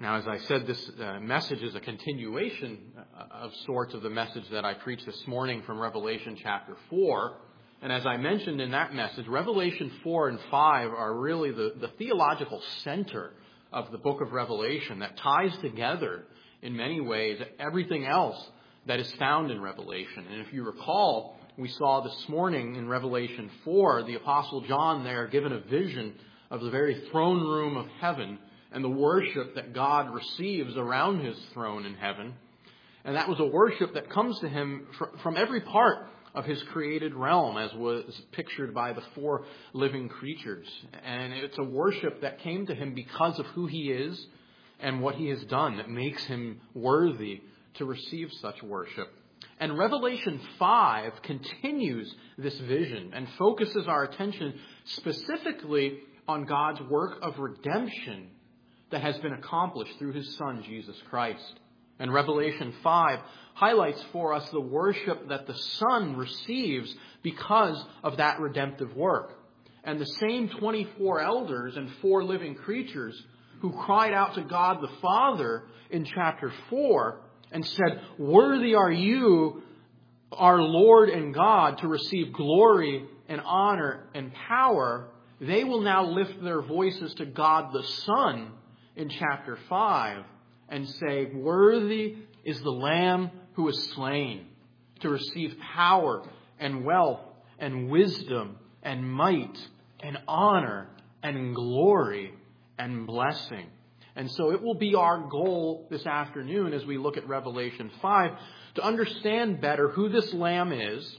Now, as I said, this message is a continuation of sorts of the message that I preached this morning from Revelation chapter 4. And as I mentioned in that message, Revelation 4 and 5 are really the theological center of the book of Revelation that ties together in many ways everything else that is found in Revelation. And if you recall, we saw this morning in Revelation 4, the Apostle John there given a vision of the very throne room of heaven and the worship that God receives around his throne in heaven. And that was a worship that comes to him from every part of his created realm, as was pictured by the four living creatures. And it's a worship that came to him because of who he is and what he has done that makes him worthy to receive such worship. And Revelation 5 continues this vision and focuses our attention specifically on God's work of redemption that has been accomplished through his Son, Jesus Christ. And Revelation 5 highlights for us the worship that the Son receives because of that redemptive work. And the same 24 elders and 4 living creatures who cried out to God the Father in chapter 4 and said, "Worthy are you, our Lord and God, to receive glory and honor and power," they will now lift their voices to God the Son in chapter 5 and say, "Worthy is the Lamb who was slain to receive power and wealth and wisdom and might and honor and glory and blessing." And so it will be our goal this afternoon as we look at Revelation 5 to understand better who this Lamb is,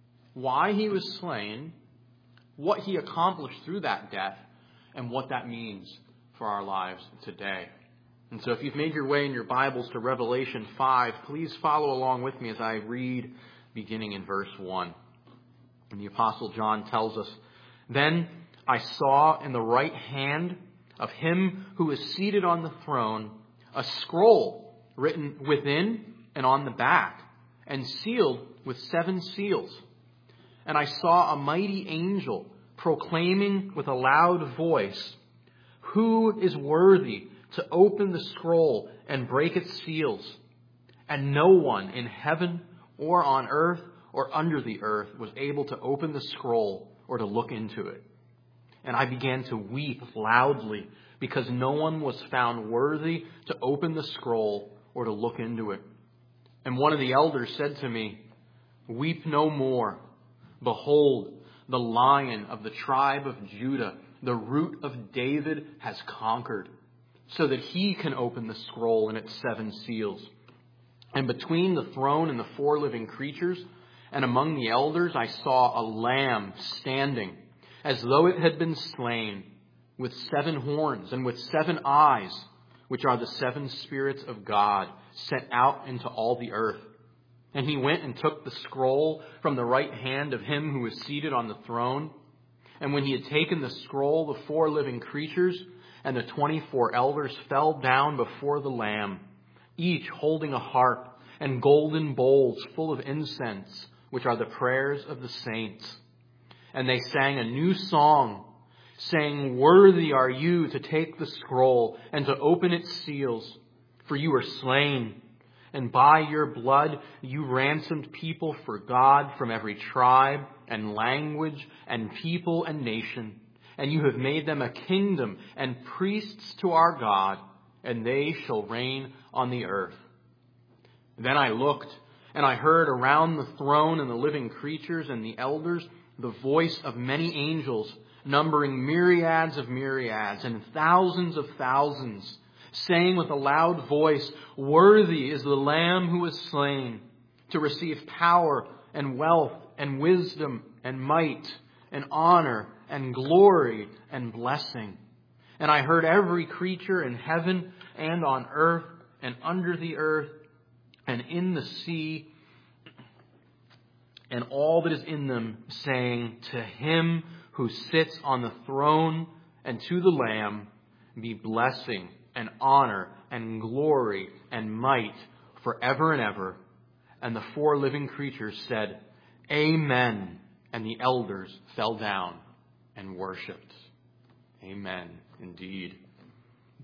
why he was slain, what he accomplished through that death, and what that means for our lives today. And so if you've made your way in your Bibles to Revelation 5, please follow along with me as I read beginning in verse 1. And the Apostle John tells us, "Then I saw in the right hand of him who is seated on the throne a scroll written within and on the back, and sealed with 7 seals. And I saw a mighty angel proclaiming with a loud voice, 'Who is worthy to open the scroll and break its seals?' And no one in heaven or on earth or under the earth was able to open the scroll or to look into it. And I began to weep loudly because no one was found worthy to open the scroll or to look into it. And one of the elders said to me, 'Weep no more. Behold, the Lion of the tribe of Judah, the Root of David, has conquered, so that he can open the scroll and its 7 seals.' And between the throne and the 4 living creatures, and among the elders, I saw a lamb standing, as though it had been slain, with 7 horns and with 7 eyes, which are the 7 spirits of God, sent out into all the earth. And he went and took the scroll from the right hand of him who was seated on the throne. And when he had taken the scroll, the 4 living creatures and the 24 elders fell down before the Lamb, each holding a harp and golden bowls full of incense, which are the prayers of the saints. And they sang a new song, saying, 'Worthy are you to take the scroll and to open its seals, for you were slain, and by your blood you ransomed people for God from every tribe and language and people and nation. And you have made them a kingdom and priests to our God, and they shall reign on the earth.' Then I looked, and I heard around the throne and the living creatures and the elders the voice of many angels, numbering myriads of myriads and thousands of thousands, saying with a loud voice, 'Worthy is the Lamb who was slain to receive power and wealth and wisdom and might and honor and glory and blessing.' And I heard every creature in heaven and on earth and under the earth and in the sea and all that is in them, saying, 'To him who sits on the throne and to the Lamb be blessing and honor and glory and might forever and ever.' And the 4 living creatures said, 'Amen.' And the elders fell down and worshipped." Amen, indeed.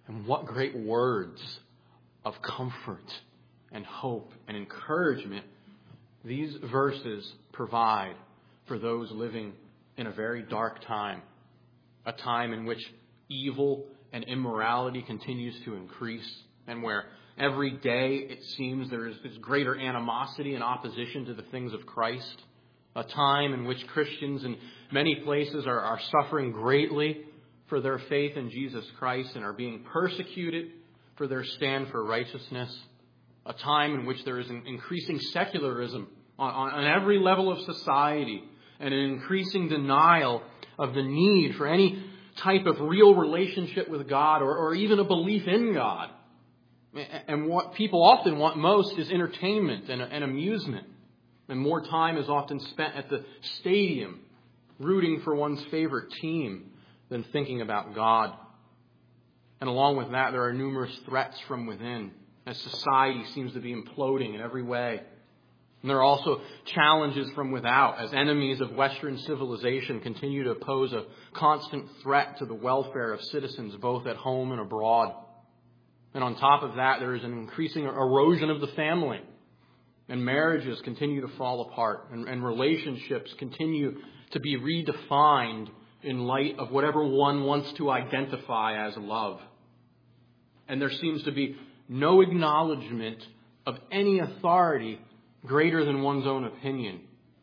And what great words of comfort and hope and encouragement these verses provide for those living in a very dark time, a time in which evil and immorality continues to increase, and where every day it seems there is this greater animosity and opposition to the things of Christ, a time in which Christians in many places are suffering greatly for their faith in Jesus Christ and are being persecuted for their stand for righteousness, a time in which there is an increasing secularism on every level of society and an increasing denial of the need for any type of real relationship with God or even a belief in God. And what people often want most is entertainment and amusement. And more time is often spent at the stadium rooting for one's favorite team than thinking about God. And along with that, there are numerous threats from within as society seems to be imploding in every way. And there are also challenges from without as enemies of Western civilization continue to pose a constant threat to the welfare of citizens both at home and abroad. And on top of that, there is an increasing erosion of the family. And marriages continue to fall apart. And relationships continue to be redefined in light of whatever one wants to identify as love. And there seems to be no acknowledgement of any authority greater than one's own opinion.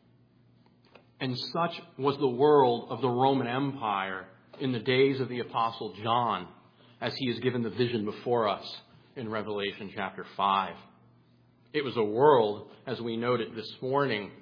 And such was the world of the Roman Empire in the days of the Apostle John, as he is given the vision before us in Revelation chapter 5. It was a world, as we noted this morning,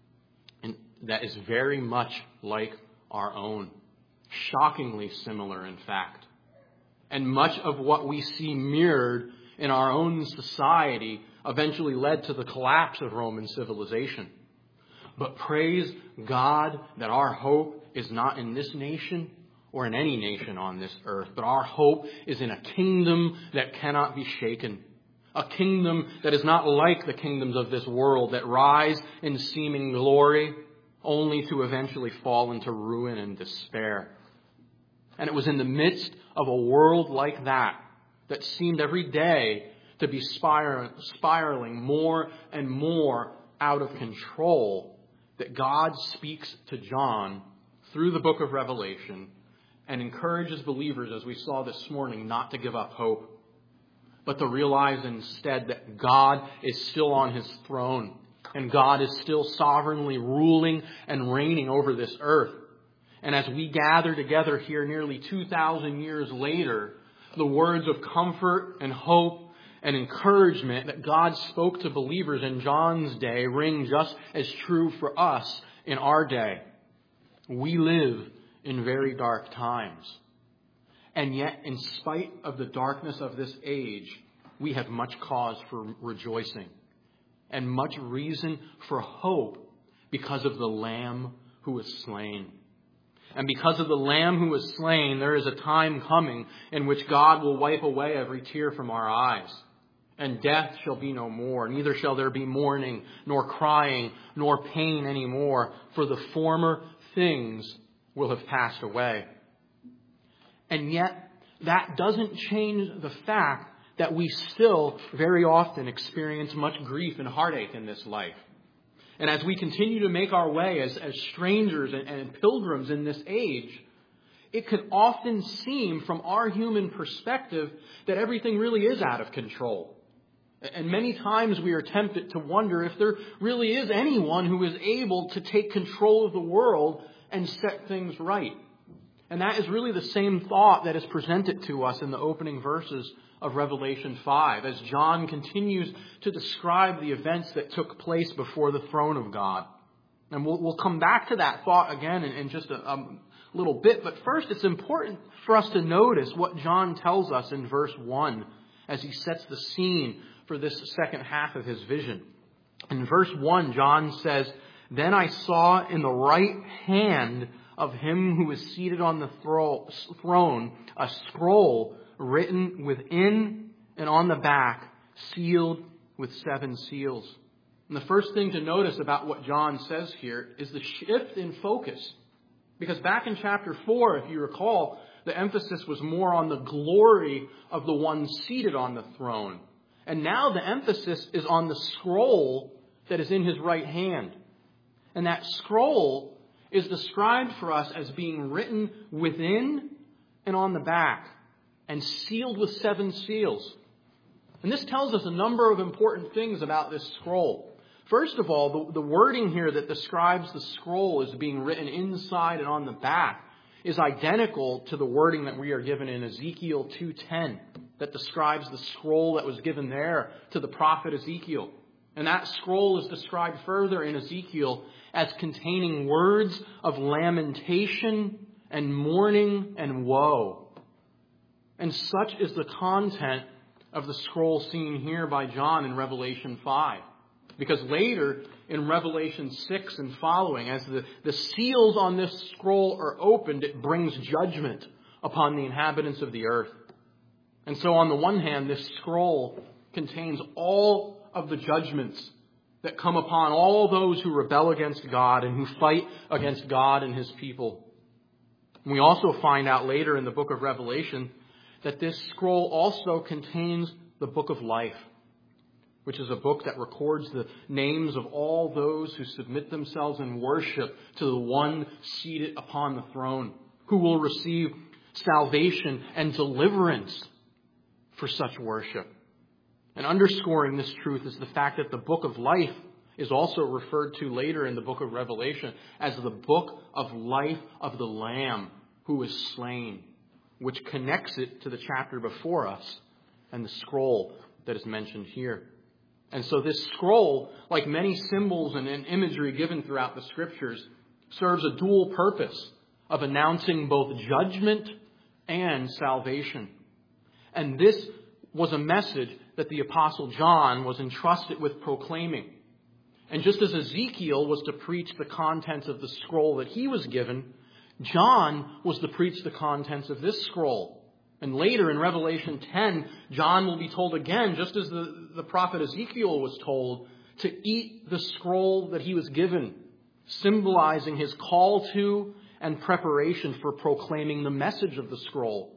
that is very much like our own. Shockingly similar, in fact. And much of what we see mirrored in our own society eventually led to the collapse of Roman civilization. But praise God that our hope is not in this nation or in any nation on this earth, but our hope is in a kingdom that cannot be shaken. A kingdom that is not like the kingdoms of this world that rise in seeming glory only to eventually fall into ruin and despair. And it was in the midst of a world like that seemed every day to be spiraling more and more out of control that God speaks to John through the book of Revelation and encourages believers, as we saw this morning, not to give up hope, but to realize instead that God is still on his throne and God is still sovereignly ruling and reigning over this earth. And as we gather together here nearly 2,000 years later, the words of comfort and hope and encouragement that God spoke to believers in John's day ring just as true for us in our day. We live in very dark times. And yet, in spite of the darkness of this age, we have much cause for rejoicing and much reason for hope because of the Lamb who was slain. And because of the Lamb who was slain, there is a time coming in which God will wipe away every tear from our eyes. And death shall be no more. Neither shall there be mourning, nor crying, nor pain anymore. For the former things will have passed away. And yet, that doesn't change the fact that we still very often experience much grief and heartache in this life. And as we continue to make our way as strangers and pilgrims in this age, it can often seem from our human perspective that everything really is out of control. And many times we are tempted to wonder if there really is anyone who is able to take control of the world and set things right. And that is really the same thought that is presented to us in the opening verses of Revelation 5, as John continues to describe the events that took place before the throne of God. And we'll come back to that thought again in just a little bit. But first, it's important for us to notice what John tells us in verse 1 as he sets the scene for this second half of his vision. In verse 1, John says, "Then I saw in the right hand of him who was seated on the throne a scroll written within and on the back, sealed with 7 seals." And the first thing to notice about what John says here is the shift in focus. Because back in chapter 4, if you recall, the emphasis was more on the glory of the one seated on the throne. And now the emphasis is on the scroll that is in his right hand. And that scroll is described for us as being written within and on the back and sealed with 7 seals. And this tells us a number of important things about this scroll. First of all, the wording here that describes the scroll as being written inside and on the back is identical to the wording that we are given in Ezekiel 2:10 that describes the scroll that was given there to the prophet Ezekiel. And that scroll is described further in Ezekiel as containing words of lamentation and mourning and woe. And such is the content of the scroll seen here by John in Revelation 5. Because later in Revelation 6 and following, as the seals on this scroll are opened, it brings judgment upon the inhabitants of the earth. And so on the one hand, this scroll contains all of the judgments that come upon all those who rebel against God and who fight against God and his people. And we also find out later in the book of Revelation that this scroll also contains the book of life, which is a book that records the names of all those who submit themselves in worship to the one seated upon the throne, who will receive salvation and deliverance for such worship. And underscoring this truth is the fact that the book of life is also referred to later in the book of Revelation as the book of life of the Lamb who was slain, which connects it to the chapter before us and the scroll that is mentioned here. And so this scroll, like many symbols and imagery given throughout the Scriptures, serves a dual purpose of announcing both judgment and salvation. And this was a message that the Apostle John was entrusted with proclaiming. And just as Ezekiel was to preach the contents of the scroll that he was given, John was to preach the contents of this scroll. And later in Revelation 10, John will be told again, just as the prophet Ezekiel was told, to eat the scroll that he was given, symbolizing his call to and preparation for proclaiming the message of the scroll.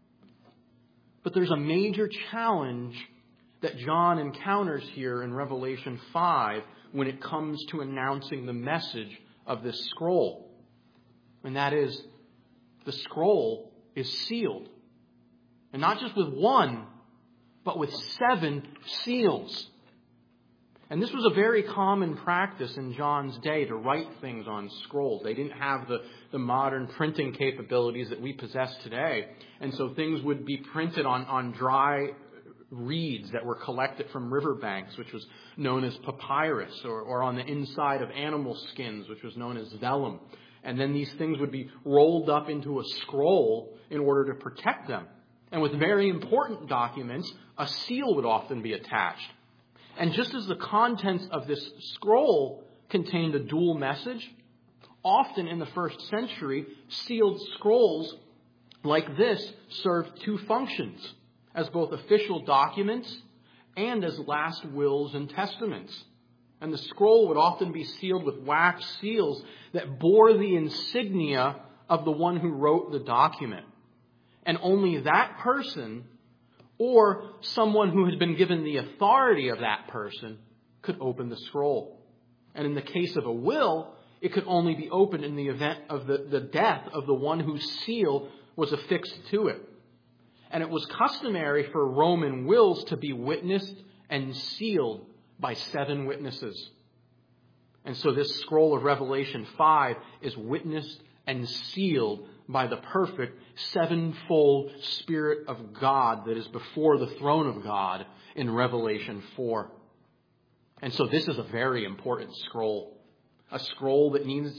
But there's a major challenge that John encounters here in Revelation 5 when it comes to announcing the message of this scroll. And that is, the scroll is sealed. And not just with 1, but with 7 seals. And this was a very common practice in John's day to write things on scrolls. They didn't have the modern printing capabilities that we possess today. And so things would be printed on dry reeds that were collected from riverbanks, which was known as papyrus, or on the inside of animal skins, which was known as vellum. And then these things would be rolled up into a scroll in order to protect them. And with very important documents, a seal would often be attached. And just as the contents of this scroll contained a dual message, often in the first century, sealed scrolls like this served 2 functions, as both official documents and as last wills and testaments. And the scroll would often be sealed with wax seals that bore the insignia of the one who wrote the document. And only that person, or someone who had been given the authority of that person, could open the scroll. And in the case of a will, it could only be opened in the event of the death of the one whose seal was affixed to it. And it was customary for Roman wills to be witnessed and sealed by 7 witnesses. And so this scroll of Revelation 5 is witnessed and sealed by the perfect 7-fold Spirit of God that is before the throne of God in Revelation 4. And so this is a very important scroll. A scroll that needs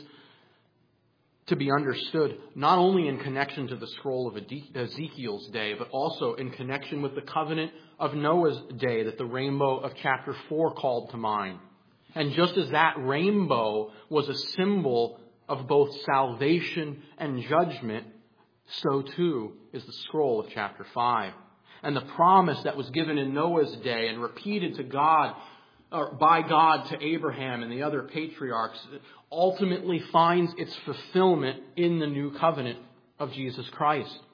to be understood not only in connection to the scroll of Ezekiel's day, but also in connection with the covenant of Noah's day that the rainbow of chapter 4 called to mind. And just as that rainbow was a symbol of both salvation and judgment, so too is the scroll of chapter 5. And the promise that was given in Noah's day and repeated to God, or by God to Abraham and the other patriarchs, ultimately finds its fulfillment in the new covenant of Jesus Christ.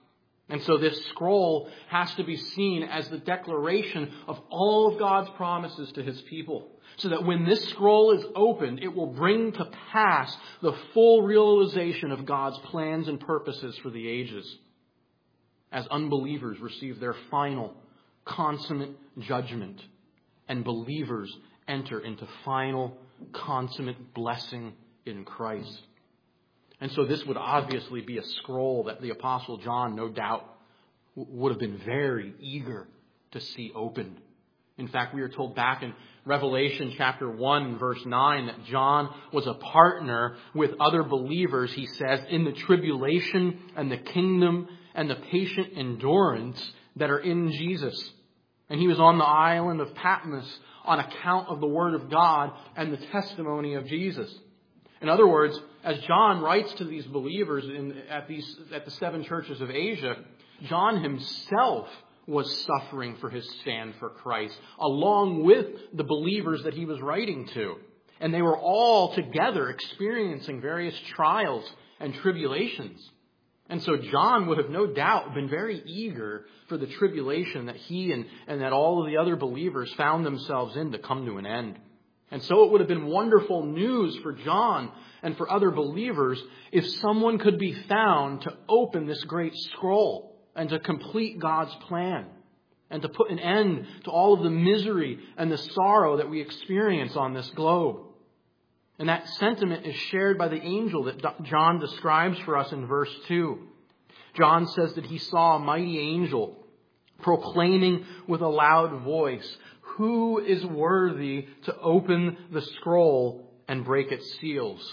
And so this scroll has to be seen as the declaration of all of God's promises to his people. So that when this scroll is opened, it will bring to pass the full realization of God's plans and purposes for the ages, as unbelievers receive their final, consummate judgment, and believers enter into final, consummate blessing in Christ. And so this would obviously be a scroll that the Apostle John, no doubt, would have been very eager to see opened. In fact, we are told back in Revelation chapter 1, verse 9, that John was a partner with other believers, he says, in the tribulation and the kingdom and the patient endurance that are in Jesus. And he was on the island of Patmos on account of the word of God and the testimony of Jesus. In other words, as John writes to these believers at the 7 churches of Asia, John himself was suffering for his stand for Christ, along with the believers that he was writing to. And they were all together experiencing various trials and tribulations. And so John would have no doubt been very eager for the tribulation that he and that all of the other believers found themselves in to come to an end. And so it would have been wonderful news for John and for other believers if someone could be found to open this great scroll and to complete God's plan and to put an end to all of the misery and the sorrow that we experience on this globe. And that sentiment is shared by the angel that John describes for us in verse 2. John says that he saw a mighty angel proclaiming with a loud voice, "Who is worthy to open the scroll and break its seals?"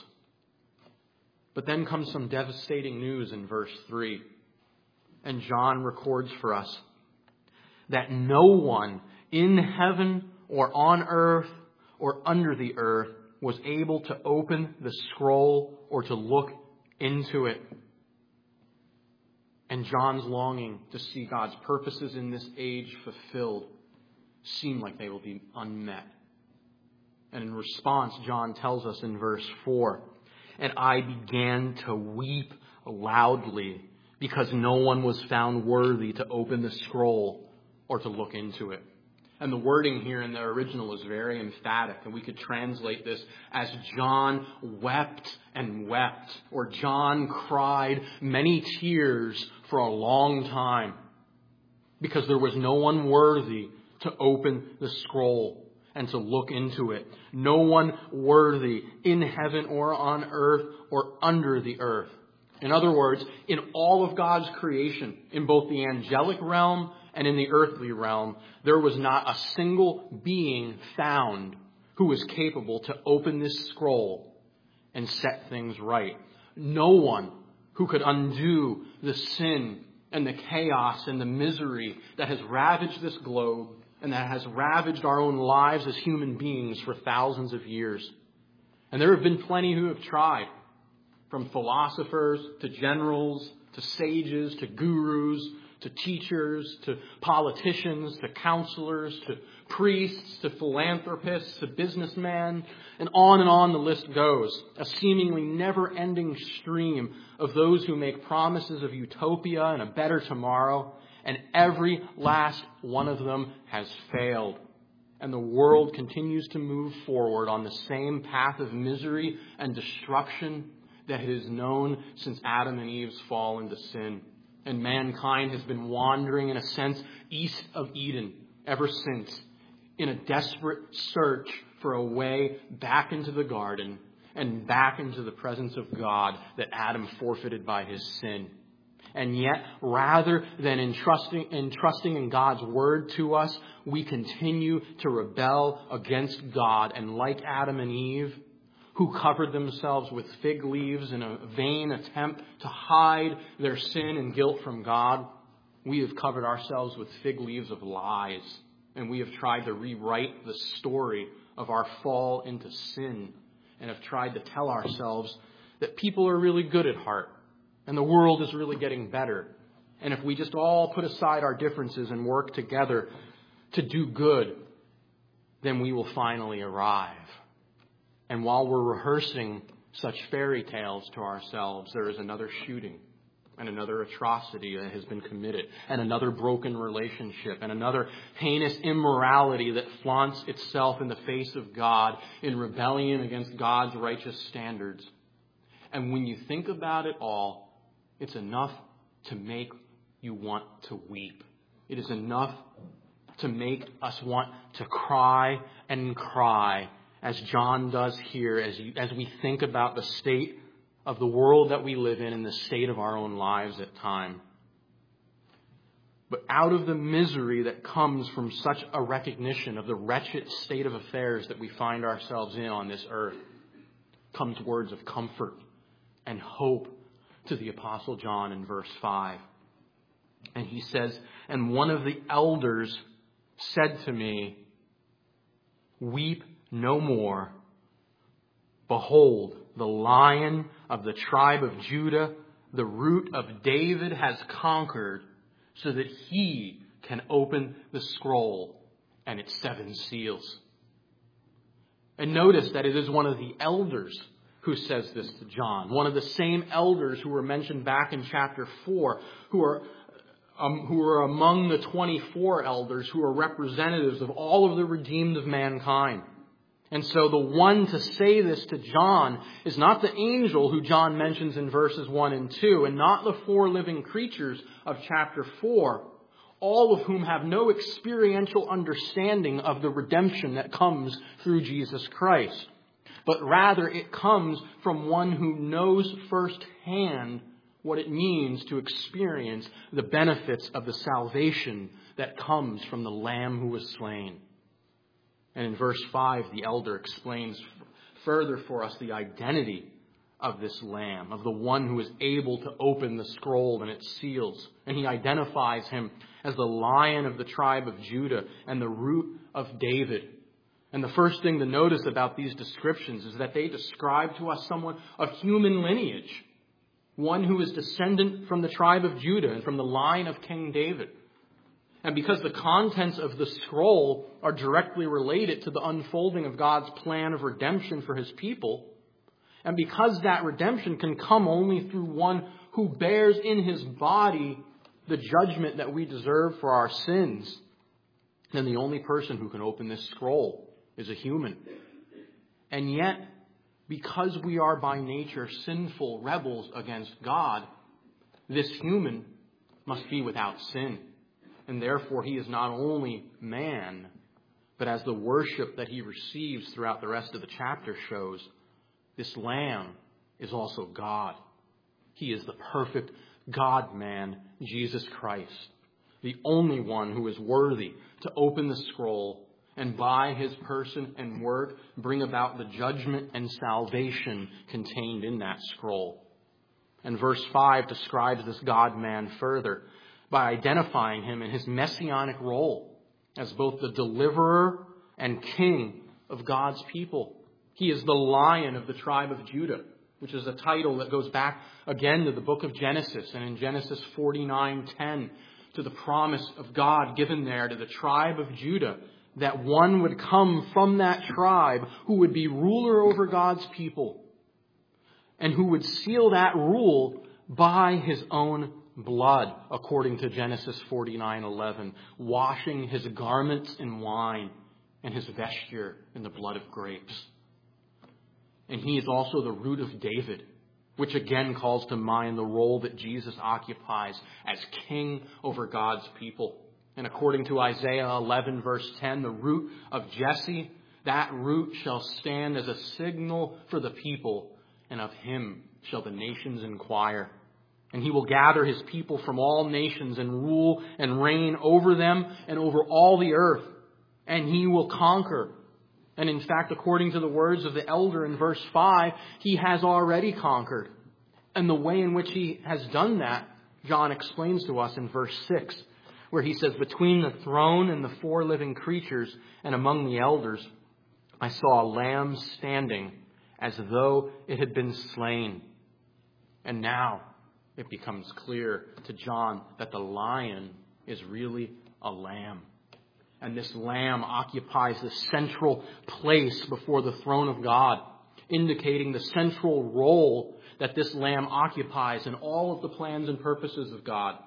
But then comes some devastating news in verse 3. And John records for us that no one in heaven or on earth or under the earth was able to open the scroll or to look into it. And John's longing to see God's purposes in this age fulfilled seem like they will be unmet. And in response, John tells us in verse 4, "And I began to weep loudly because no one was found worthy to open the scroll or to look into it." And the wording here in the original is very emphatic, and we could translate this as John wept and wept, or John cried many tears for a long time, because there was no one worthy to open the scroll and to look into it. No one worthy in heaven or on earth or under the earth. In other words, in all of God's creation, in both the angelic realm and in the earthly realm, there was not a single being found who was capable to open this scroll and set things right. No one who could undo the sin and the chaos and the misery that has ravaged this globe and that has ravaged our own lives as human beings for thousands of years. And there have been plenty who have tried, from philosophers to generals to sages to gurus to teachers, to politicians, to counselors, to priests, to philanthropists, to businessmen, and on the list goes. A seemingly never-ending stream of those who make promises of utopia and a better tomorrow, and every last one of them has failed. And the world continues to move forward on the same path of misery and destruction that it has known since Adam and Eve's fall into sin. And mankind has been wandering, in a sense, east of Eden ever since, in a desperate search for a way back into the garden and back into the presence of God that Adam forfeited by his sin. And yet, rather than entrusting in God's word to us, we continue to rebel against God. And like Adam and Eve, who covered themselves with fig leaves in a vain attempt to hide their sin and guilt from God, we have covered ourselves with fig leaves of lies. And we have tried to rewrite the story of our fall into sin, and have tried to tell ourselves that people are really good at heart, and the world is really getting better. And if we just all put aside our differences and work together to do good, then we will finally arrive. And while we're rehearsing such fairy tales to ourselves, there is another shooting. and another atrocity that has been committed, and another broken relationship, and another heinous immorality that flaunts itself in the face of God in rebellion against God's righteous standards. And when you think about it all, it's enough to make you want to weep. It is enough to make us want to cry and cry, as John does here, as we think about the state of the world that we live in and the state of our own lives at times. But out of the misery that comes from such a recognition of the wretched state of affairs that we find ourselves in on this earth comes words of comfort and hope to the Apostle John in verse 5. And he says, "And one of the elders said to me, 'Weep no more. Behold, the Lion of the tribe of Judah, the Root of David, has conquered, so that he can open the scroll and its 7 seals.'" And notice that it is one of the elders who says this to John. One of the same elders who were mentioned back in chapter 4, who are among the 24 elders who are representatives of all of the redeemed of mankind. And so the one to say this to John is not the angel who John mentions in verses 1 and 2, and not the 4 living creatures of chapter 4, all of whom have no experiential understanding of the redemption that comes through Jesus Christ. But rather it comes from one who knows firsthand what it means to experience the benefits of the salvation that comes from the Lamb who was slain. And in verse 5, the elder explains further for us the identity of this Lamb, of the one who is able to open the scroll and its seals. And he identifies him as the Lion of the tribe of Judah and the Root of David. And the first thing to notice about these descriptions is that they describe to us someone of human lineage, one who is descendant from the tribe of Judah and from the line of King David. And because the contents of the scroll are directly related to the unfolding of God's plan of redemption for his people, and because that redemption can come only through one who bears in his body the judgment that we deserve for our sins, then the only person who can open this scroll is a human. And yet, because we are by nature sinful rebels against God, this human must be without sin. And therefore he is not only man, but as the worship that he receives throughout the rest of the chapter shows, this Lamb is also God. He is the perfect God-man, Jesus Christ, the only one who is worthy to open the scroll and by his person and work bring about the judgment and salvation contained in that scroll. And verse 5 describes this God-man further by identifying him in his messianic role as both the deliverer and king of God's people. He is the Lion of the tribe of Judah, which is a title that goes back again to the book of Genesis, and in Genesis 49:10 to the promise of God given there to the tribe of Judah, that one would come from that tribe who would be ruler over God's people and who would seal that rule by his own blood, according to Genesis 49:11, washing his garments in wine and his vesture in the blood of grapes. And he is also the Root of David, which again calls to mind the role that Jesus occupies as king over God's people. And according to Isaiah 11, verse 10, the root of Jesse, that root shall stand as a signal for the people, and of him shall the nations inquire. And he will gather his people from all nations and rule and reign over them and over all the earth. And he will conquer. And in fact, according to the words of the elder in verse 5, he has already conquered. And the way in which he has done that, John explains to us in verse 6, where he says, "Between the throne and the 4 living creatures and among the elders, I saw a lamb standing as though it had been slain." And now it becomes clear to John that the lion is really a lamb. And this lamb occupies the central place before the throne of God. indicating the central role that this lamb occupies in all of the plans and purposes of God.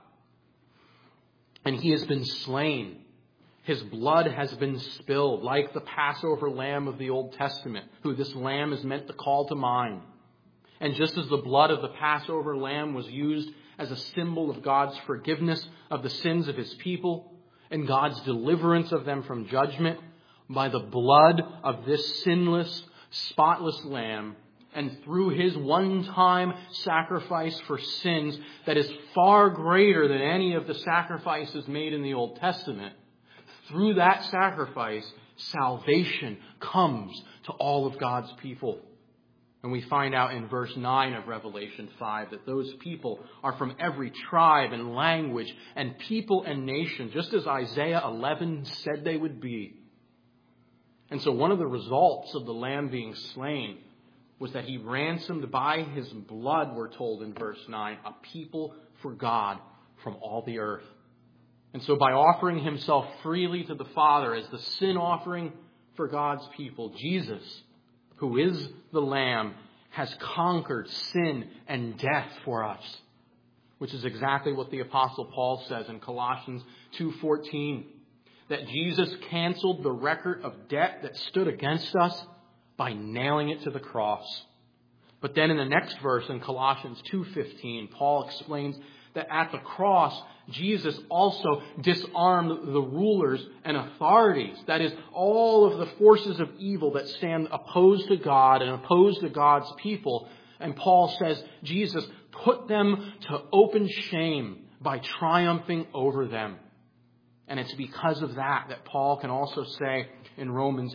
And he has been slain. His blood has been spilled, like the Passover lamb of the Old Testament, who this lamb is meant to call to mind. And just as the blood of the Passover lamb was used as a symbol of God's forgiveness of the sins of his people and God's deliverance of them from judgment, by the blood of this sinless, spotless lamb, and through his one-time sacrifice for sins that is far greater than any of the sacrifices made in the Old Testament, through that sacrifice, salvation comes to all of God's people. And we find out in verse 9 of Revelation 5 that those people are from every tribe and language and people and nation, just as Isaiah 11 said they would be. And so one of the results of the Lamb being slain was that he ransomed by his blood, we're told in verse 9, a people for God from all the earth. And so by offering himself freely to the Father as the sin offering for God's people, Jesus, who is the Lamb, has conquered sin and death for us, which is exactly what the Apostle Paul says in Colossians 2:14, that Jesus canceled the record of debt that stood against us by nailing it to the cross. But then in the next verse, in Colossians 2:15, Paul explains that at the cross, Jesus also disarmed the rulers and authorities. That is, all of the forces of evil that stand opposed to God and opposed to God's people. And Paul says Jesus put them to open shame by triumphing over them. And it's because of that Paul can also say in Romans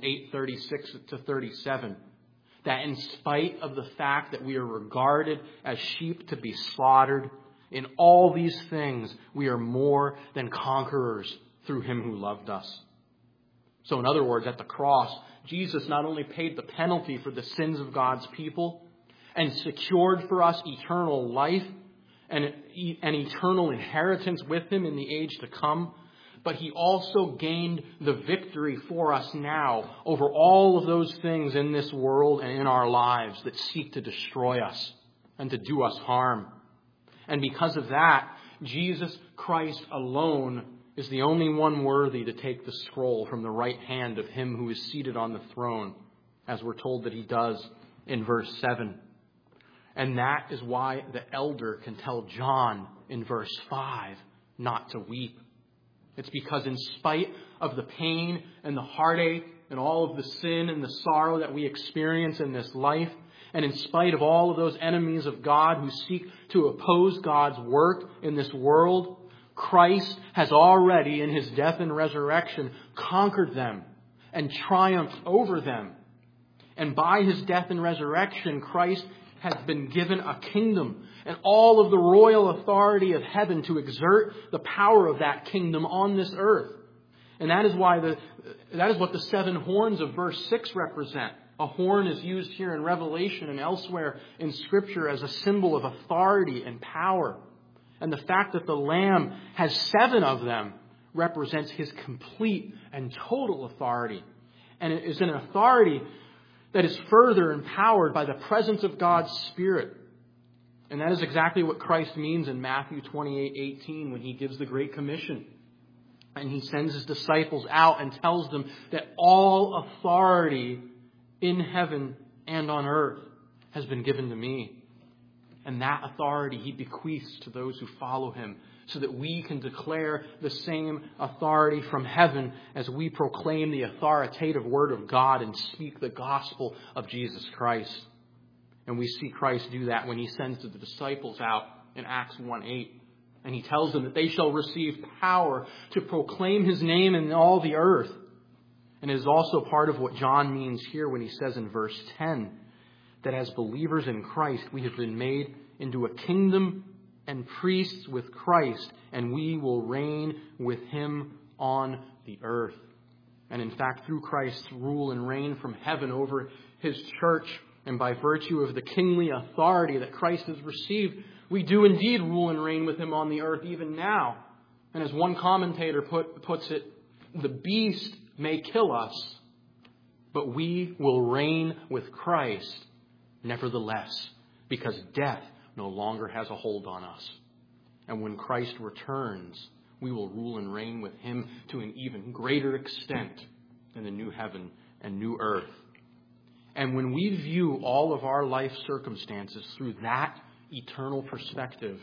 8:36-37, that in spite of the fact that we are regarded as sheep to be slaughtered, in all these things we are more than conquerors through him who loved us. So in other words, at the cross, Jesus not only paid the penalty for the sins of God's people and secured for us eternal life and an eternal inheritance with him in the age to come, but he also gained the victory for us now over all of those things in this world and in our lives that seek to destroy us and to do us harm. And because of that, Jesus Christ alone is the only one worthy to take the scroll from the right hand of him who is seated on the throne, as we're told that he does in verse 7. And that is why the elder can tell John in verse 5 not to weep. It's because in spite of the pain and the heartache and all of the sin and the sorrow that we experience in this life, and in spite of all of those enemies of God who seek to oppose God's work in this world, Christ has already, in his death and resurrection, conquered them and triumphed over them. And by his death and resurrection, Christ has been given a kingdom and all of the royal authority of heaven to exert the power of that kingdom on this earth. And that is what the 7 horns of verse 6 represent. A horn is used here in Revelation and elsewhere in Scripture as a symbol of authority and power. And the fact that the Lamb has 7 of them represents his complete and total authority. And it is an authority that is further empowered by the presence of God's Spirit. And that is exactly what Christ means in Matthew 28:18 when he gives the Great Commission. And he sends his disciples out and tells them that all authority in heaven and on earth has been given to me. And that authority he bequeaths to those who follow him so that we can declare the same authority from heaven as we proclaim the authoritative word of God and speak the gospel of Jesus Christ. And we see Christ do that when he sends the disciples out in Acts 1:8. And he tells them that they shall receive power to proclaim his name in all the earth. And it is also part of what John means here when he says in verse 10 that as believers in Christ, we have been made into a kingdom and priests with Christ, and we will reign with him on the earth. And in fact, through Christ's rule and reign from heaven over his church, and by virtue of the kingly authority that Christ has received, we do indeed rule and reign with him on the earth even now. And as one commentator puts it, the beast may kill us, but we will reign with Christ nevertheless, because death no longer has a hold on us. And when Christ returns, we will rule and reign with him to an even greater extent in the new heaven and new earth. And when we view all of our life circumstances through that eternal perspective,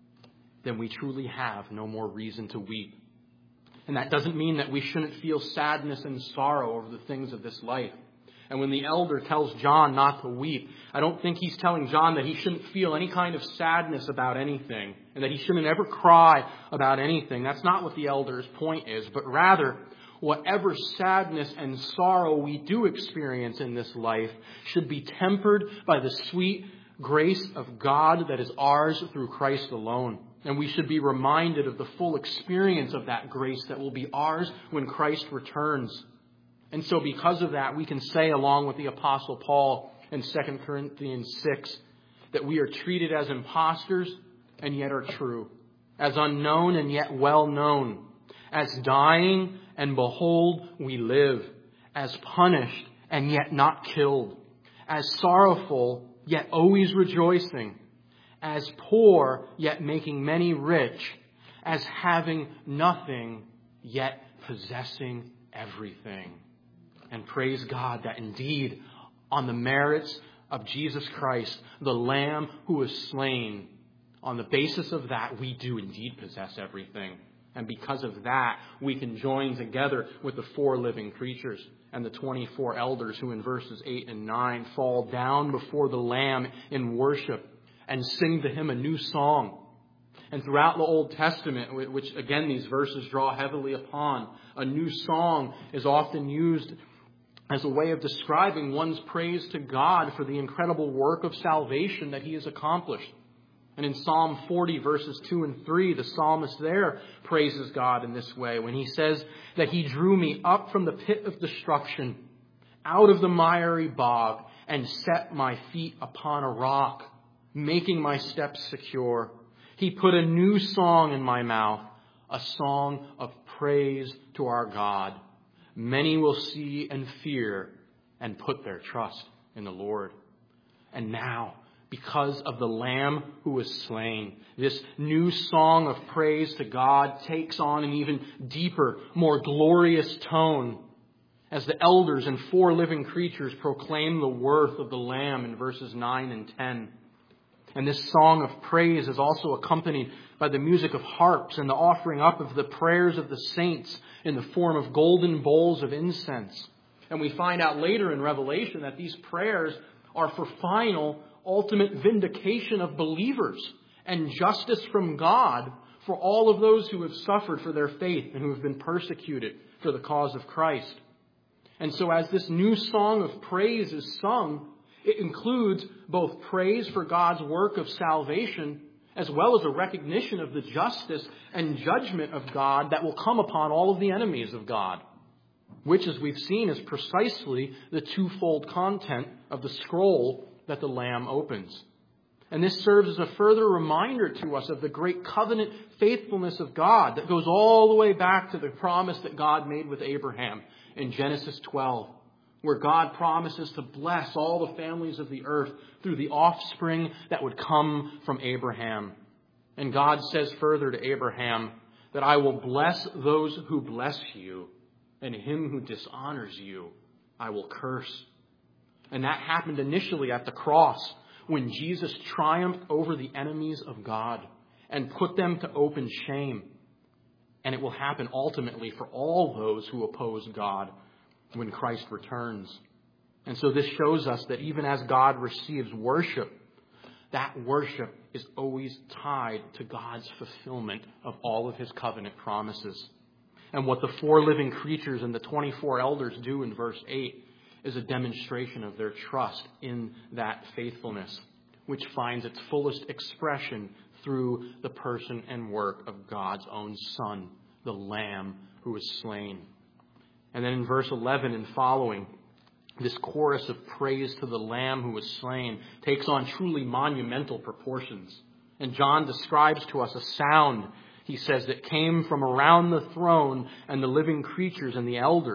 then we truly have no more reason to weep. And that doesn't mean that we shouldn't feel sadness and sorrow over the things of this life. And when the elder tells John not to weep, I don't think he's telling John that he shouldn't feel any kind of sadness about anything and that he shouldn't ever cry about anything. That's not what the elder's point is, but rather, whatever sadness and sorrow we do experience in this life should be tempered by the sweet grace of God that is ours through Christ alone. And we should be reminded of the full experience of that grace that will be ours when Christ returns. And so because of that, we can say, along with the Apostle Paul in 2 Corinthians 6, that we are treated as impostors and yet are true, as unknown and yet well known, as dying and behold we live, as punished and yet not killed, as sorrowful yet always rejoicing, as poor yet making many rich, as having nothing yet possessing everything. And praise God that indeed, on the merits of Jesus Christ, the Lamb who was slain, on the basis of that, we do indeed possess everything. And because of that, we can join together with the 4 living creatures and the 24 elders who in verses 8 and 9 fall down before the Lamb in worship and sing to him a new song. And throughout the Old Testament, which again these verses draw heavily upon, a new song is often used as a way of describing one's praise to God for the incredible work of salvation that he has accomplished. And in Psalm 40, verses 2 and 3, the psalmist there praises God in this way when he says that he drew me up from the pit of destruction, out of the miry bog, and set my feet upon a rock, making my steps secure. He put a new song in my mouth, a song of praise to our God. Many will see and fear and put their trust in the Lord. And now, because of the Lamb who was slain, this new song of praise to God takes on an even deeper, more glorious tone as the elders and 4 living creatures proclaim the worth of the Lamb in verses 9 and 10. And this song of praise is also accompanied by the music of harps and the offering up of the prayers of the saints in the form of golden bowls of incense. And we find out later in Revelation that these prayers are for final, ultimate vindication of believers and justice from God for all of those who have suffered for their faith and who have been persecuted for the cause of Christ. And so as this new song of praise is sung, it includes both praise for God's work of salvation as well as a recognition of the justice and judgment of God that will come upon all of the enemies of God, which, as we've seen, is precisely the twofold content of the scroll that the Lamb opens. And this serves as a further reminder to us of the great covenant faithfulness of God that goes all the way back to the promise that God made with Abraham in Genesis 12. Where God promises to bless all the families of the earth through the offspring that would come from Abraham. And God says further to Abraham that I will bless those who bless you, and him who dishonors you I will curse. And that happened initially at the cross when Jesus triumphed over the enemies of God and put them to open shame. And it will happen ultimately for all those who oppose God when Christ returns. And so this shows us that even as God receives worship, that worship is always tied to God's fulfillment of all of his covenant promises. And what the 4 living creatures and the 24 elders do in verse 8 is a demonstration of their trust in that faithfulness, which finds its fullest expression through the person and work of God's own Son, the Lamb who was slain. And then in verse 11 and following, this chorus of praise to the Lamb who was slain takes on truly monumental proportions. And John describes to us a sound, he says, that came from around the throne and the living creatures and the elders,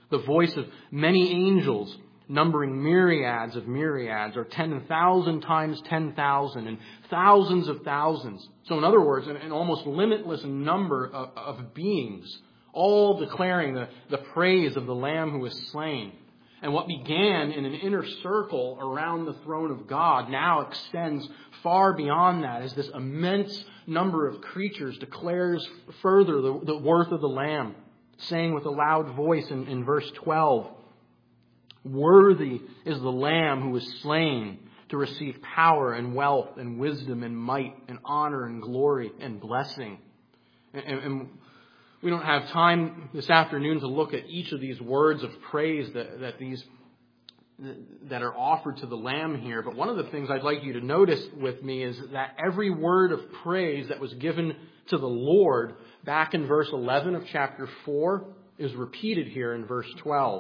The voice of many angels, numbering myriads of myriads, or 10,000 times 10,000, and thousands of thousands. So in other words, an almost limitless number of beings, all declaring the praise of the Lamb who was slain. And what began in an inner circle around the throne of God now extends far beyond that, as this immense number of creatures declares further the worth of the Lamb, saying with a loud voice in verse 12, "Worthy is the Lamb who was slain to receive power and wealth and wisdom and might and honor and glory and blessing." And we don't have time this afternoon to look at each of these words of praise that are offered to the Lamb here. But one of the things I'd like you to notice with me is that every word of praise that was given to the Lord back in verse 11 of chapter 4 is repeated here in verse 12.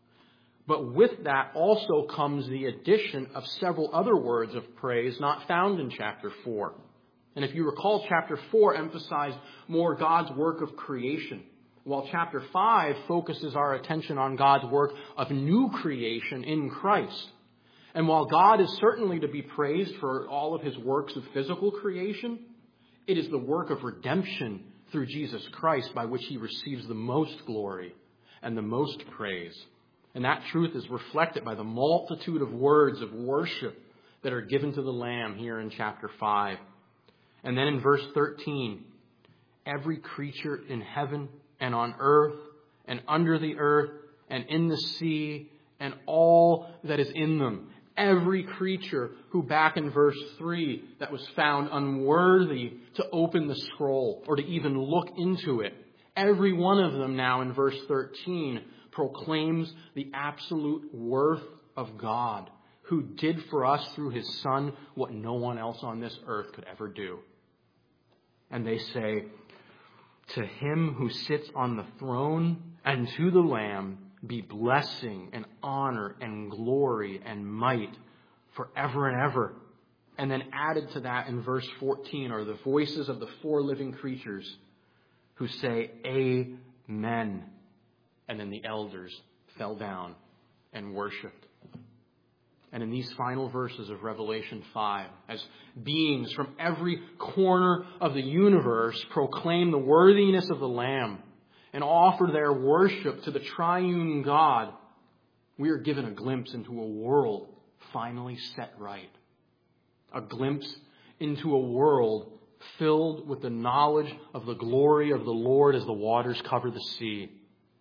But with that also comes the addition of several other words of praise not found in chapter 4. And if you recall, chapter 4 emphasized more God's work of creation, while chapter 5 focuses our attention on God's work of new creation in Christ. And while God is certainly to be praised for all of his works of physical creation, it is the work of redemption through Jesus Christ by which he receives the most glory and the most praise. And that truth is reflected by the multitude of words of worship that are given to the Lamb here in chapter 5. And then in verse 13, every creature in heaven and on earth and under the earth and in the sea and all that is in them. Every creature who back in verse 3 that was found unworthy to open the scroll or to even look into it. Every one of them now in verse 13 proclaims the absolute worth of God, who did for us through his Son what no one else on this earth could ever do. And they say, "To him who sits on the throne and to the Lamb be blessing and honor and glory and might forever and ever." And then added to that in verse 14 are the voices of the four living creatures who say, "Amen." And then the elders fell down and worshipped. And in these final verses of Revelation 5, as beings from every corner of the universe proclaim the worthiness of the Lamb and offer their worship to the triune God, we are given a glimpse into a world finally set right. A glimpse into a world filled with the knowledge of the glory of the Lord as the waters cover the sea.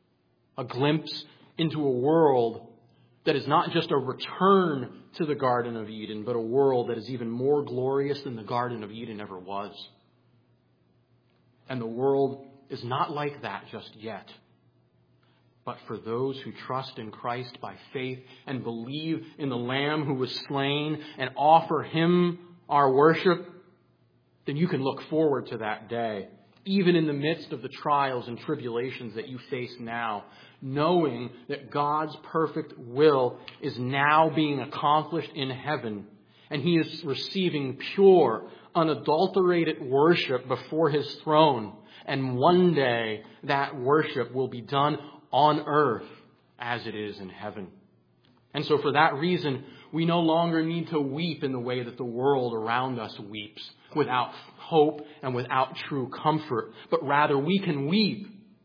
A glimpse into a world that is not just a return to the Garden of Eden, but a world that is even more glorious than the Garden of Eden ever was. And the world is not like that just yet. But for those who trust in Christ by faith and believe in the Lamb who was slain and offer him our worship, then you can look forward to that day, even in the midst of the trials and tribulations that you face now, knowing that God's perfect will is now being accomplished in heaven, and he is receiving pure, unadulterated worship before his throne. And one day that worship will be done on earth as it is in heaven. And so for that reason, we no longer need to weep in the way that the world around us weeps, without hope and without true comfort, but rather we can weep.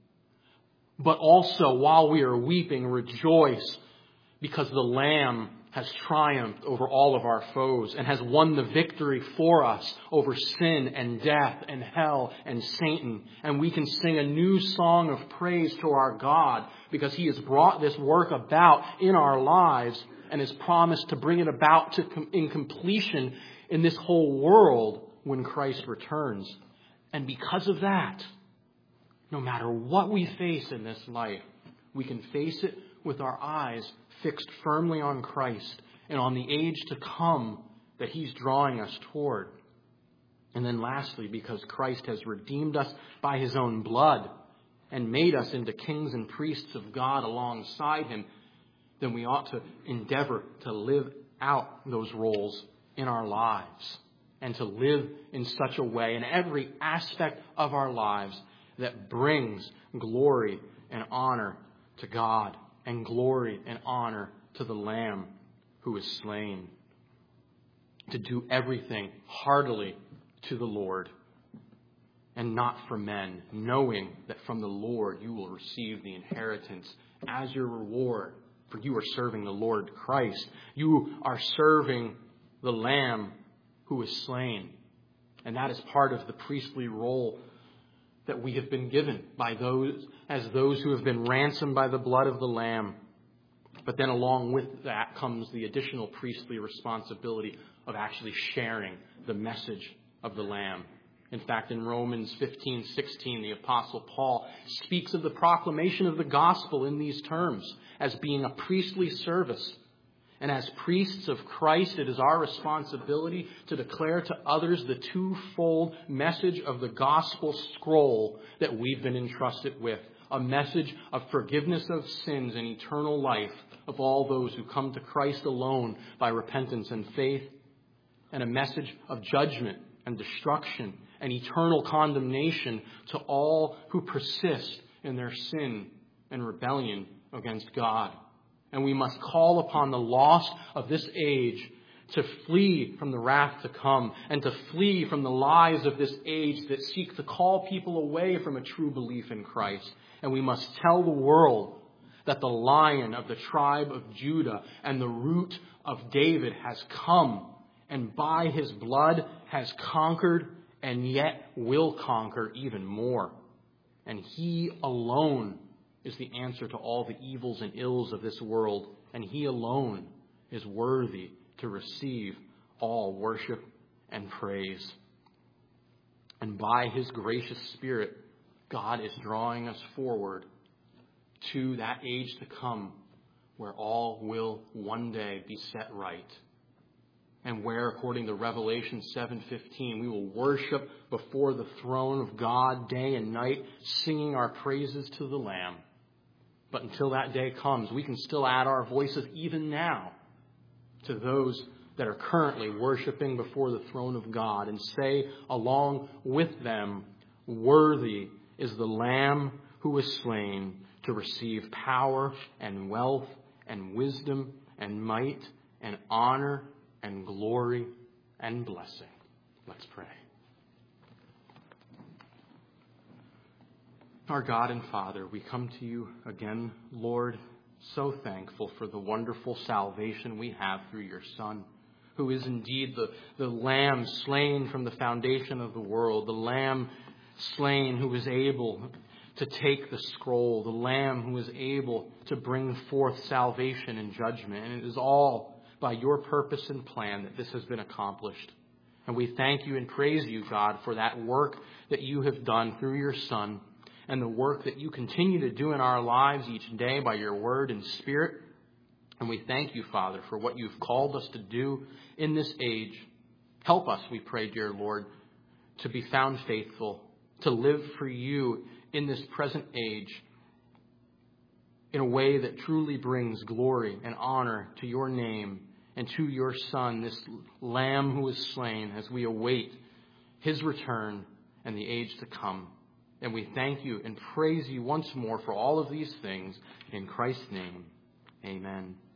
But also, while we are weeping, rejoice because the Lamb has triumphed over all of our foes and has won the victory for us over sin and death and hell and Satan. And we can sing a new song of praise to our God because he has brought this work about in our lives and has promised to bring it about in completion in this whole world when Christ returns. And because of that, no matter what we face in this life, we can face it with our eyes fixed firmly on Christ and on the age to come that he's drawing us toward. And then lastly, because Christ has redeemed us by his own blood and made us into kings and priests of God alongside him, then we ought to endeavor to live out those roles in our lives and to live in such a way in every aspect of our lives that brings glory and honor to God and glory and honor to the Lamb who is slain. To do everything heartily to the Lord and not for men, knowing that from the Lord you will receive the inheritance as your reward, for you are serving the Lord Christ. You are serving the Lamb who is slain. And that is part of the priestly role that we have been given by those who have been ransomed by the blood of the Lamb. But then along with that comes the additional priestly responsibility of actually sharing the message of the Lamb. In fact, in Romans 15:16, the Apostle Paul speaks of the proclamation of the gospel in these terms as being a priestly service. And as priests of Christ, it is our responsibility to declare to others the twofold message of the gospel scroll that we've been entrusted with. A message of forgiveness of sins and eternal life of all those who come to Christ alone by repentance and faith. And a message of judgment and destruction and eternal condemnation to all who persist in their sin and rebellion against God. And we must call upon the lost of this age to flee from the wrath to come and to flee from the lies of this age that seek to call people away from a true belief in Christ. And we must tell the world that the Lion of the tribe of Judah and the Root of David has come and by his blood has conquered and yet will conquer even more. And he alone is the answer to all the evils and ills of this world, and he alone is worthy to receive all worship and praise. And by his gracious Spirit, God is drawing us forward to that age to come where all will one day be set right. And where, according to Revelation 7:15, we will worship before the throne of God day and night, singing our praises to the Lamb. But until that day comes, we can still add our voices even now to those that are currently worshiping before the throne of God and say along with them, "Worthy is the Lamb who was slain to receive power and wealth and wisdom and might and honor and glory and blessing." Let's pray. Our God and Father, we come to you again, Lord, so thankful for the wonderful salvation we have through your Son, who is indeed the Lamb slain from the foundation of the world, the Lamb slain who is able to take the scroll, the Lamb who is able to bring forth salvation and judgment. And it is all by your purpose and plan that this has been accomplished. And we thank you and praise you, God, for that work that you have done through your Son and the work that you continue to do in our lives each day by your word and Spirit. And we thank you, Father, for what you've called us to do in this age. Help us, we pray, dear Lord, to be found faithful, to live for you in this present age in a way that truly brings glory and honor to your name and to your Son, this Lamb who is slain, as we await his return and the age to come. And we thank you and praise you once more for all of these things. In Christ's name, amen.